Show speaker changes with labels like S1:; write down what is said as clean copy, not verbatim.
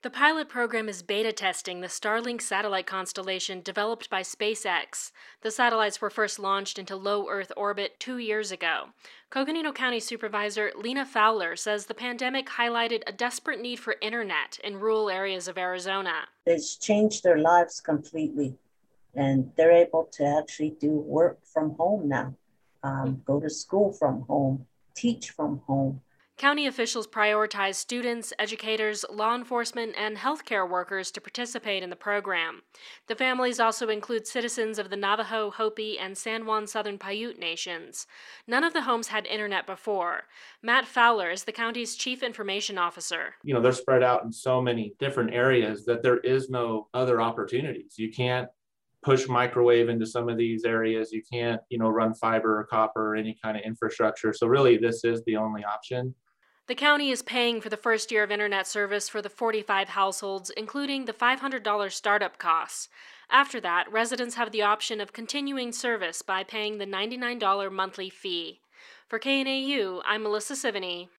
S1: The pilot program is beta testing the Starlink satellite constellation developed by SpaceX. The satellites were first launched into low Earth orbit 2 years ago. Coconino County Supervisor Lena Fowler says the pandemic highlighted a desperate need for internet in rural areas of Arizona.
S2: It's changed their lives completely, and they're able to actually do work from home now, go to school from home, teach from home.
S1: County officials prioritize students, educators, law enforcement, and healthcare workers to participate in the program. The families also include citizens of the Navajo, Hopi, and San Juan Southern Paiute nations. None of the homes had internet before. Matt Fowler is the county's chief information officer.
S3: They're spread out in so many different areas that there is no other opportunities. You can't push microwave into some of these areas. You can't, run fiber or copper or any kind of infrastructure. So really, this is the only option.
S1: The county is paying for the first year of internet service for the 45 households, including the $500 startup costs. After that, residents have the option of continuing service by paying the $99 monthly fee. For KNAU, I'm Melissa Sivany.